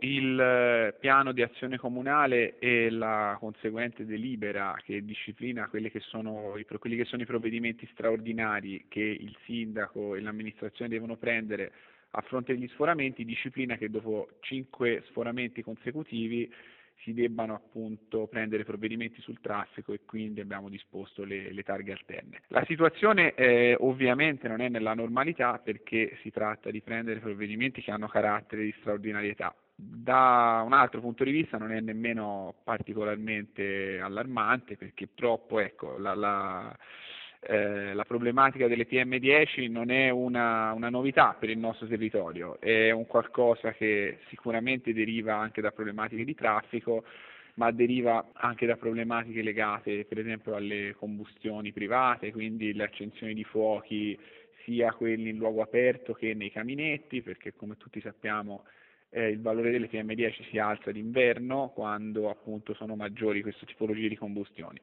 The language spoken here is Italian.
Il piano di azione comunale e la conseguente delibera che disciplina quelli che sono i provvedimenti straordinari che il sindaco e l'amministrazione devono prendere a fronte degli sforamenti, disciplina che dopo 5 sforamenti consecutivi si debbano appunto prendere provvedimenti sul traffico e quindi abbiamo disposto le targhe alterne. La situazione ovviamente non è nella normalità perché si tratta di prendere provvedimenti che hanno carattere di straordinarietà. Da un altro punto di vista non è nemmeno particolarmente allarmante perché purtroppo ecco, la problematica delle PM10 non è una novità per il nostro territorio, è un qualcosa che sicuramente deriva anche da problematiche di traffico, ma deriva anche da problematiche legate per esempio alle combustioni private, quindi le accensioni di fuochi sia quelli in luogo aperto che nei caminetti, perché come tutti sappiamo il valore delle PM10 si alza d'inverno quando appunto sono maggiori queste tipologie di combustioni.